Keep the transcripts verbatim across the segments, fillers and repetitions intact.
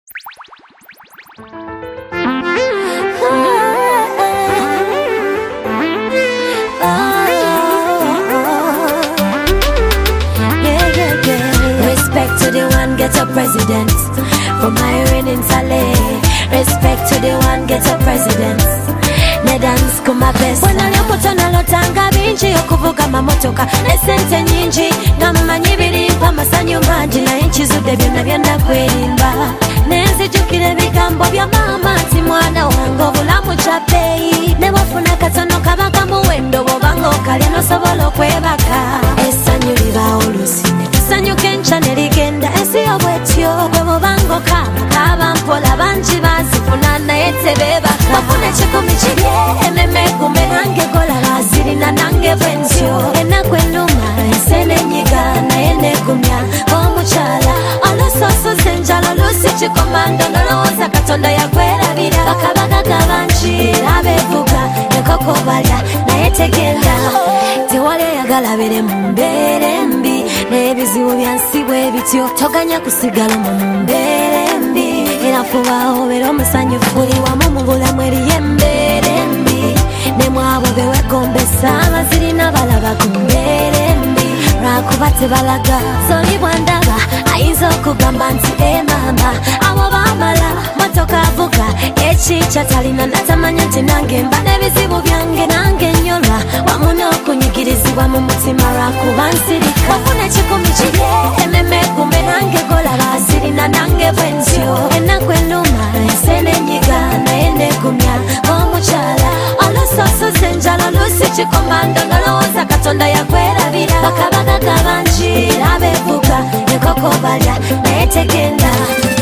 Respect to the one get a president. From Irene in Saleh. Respect to the one get a president. Nedans kuma pesa. Wana lyokutana lotanga binji yokuvuga mamotoka nesente nyingi namumanyi birimpa masanyu mangi na inchi zude byonna byenda kwerimba nenzijukira ebigambo bya mama nti mwana wange obulamu kya bbeeyi ne bwofuna katono kaba kamuwendo bw'obanga okalya nosobola okwebaka essanyu libaawo oluusi ne tusanyuka enkya ne ligenda ensi y'obwetyo bwe bw'obanga okaaba kaaba mpola bangi bazifuna naye tebeebaka bafuna ekikumi kirye ememe gume nange kola bazirina nange bwentyo ennaku ennuma ensene enyiga naye negumya omukyala olusosoza enjala oluusi kikomando nolowooza katonda yagwerabira bakabagaga bangi abeevuga enkoko balya naye tegenda tewali eyagala bere mu mbeera embi n'ebizibu byansi bwe bityo toganya kusigala mu mbeera embi era fuba obeera omusanyufu buli wamu mu bulamu eriyo embeera embi ne mwabo bewegombesa bazirina balaba ku mbeera embi lwakuba tebalaga soli bwandaba ayinza okugamba nti e mama abo bamala motoka avuga ekikya talina natamanya nti nange mba n'ebizibu byange nange nnyolwa wamu n'okunyigirizibwa mu mutima lwakuba nsirika wafuna ekikumi kirye ememe gume nange gola bazirina nange bwentyo ennaku ennuma ensene enyiga naye negumya omukyala olusosoza enjala oluusi kikomando nolowooza katonda yagwerabira bakabagaga bangi abeevuga enkoko balya naye tegenda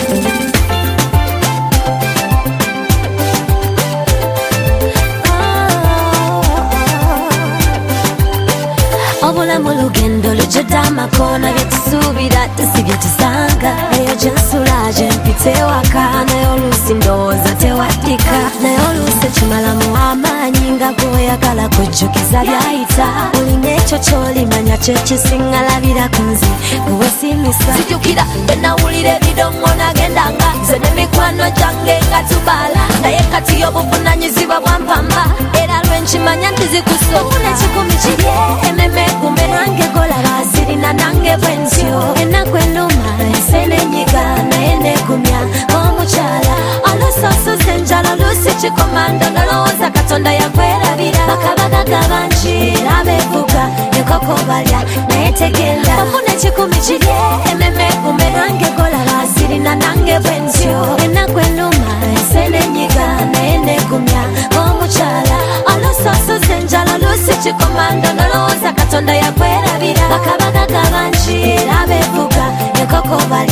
obulamu lugendo lujjudde amakoona byetusuubira si byetusanga eyo gyensula gyempita ewaka naye oluusi ndowooza tewaddika naye oluusi ekimalamu amaanyi nga gweoyagala kujjukiza byayita olina ekyo kyolimanya kyekisinga labira ku nze gwewesimisa sijjukira bwenawulira ebidongo nagendanga nze n'emikwano gyange nga tubaala naye kati y'obuvunanyizibwa bwampamba era lwenkimanya ntizikusa ofuna ekikumi kirye ememe gume nange gola bazirina nange bwentyo ennaku ennuma ensene enyiga naye negumya omukyala olusosoza enjala oluusi kikomando nolowooza katonda yagwerabira bakabagaga bangi abeevuga enkoko balya naye tegenda ofuna ekikumi kirye ememe gume nange gola bazirina nange bwentyo ennaku ennuma ensene enyiga naye negumya omukyala olusosoza enjala oluusi kikomando nolowooza katonda yagwerabira bakabagaga bangi abeevuga enkoko balya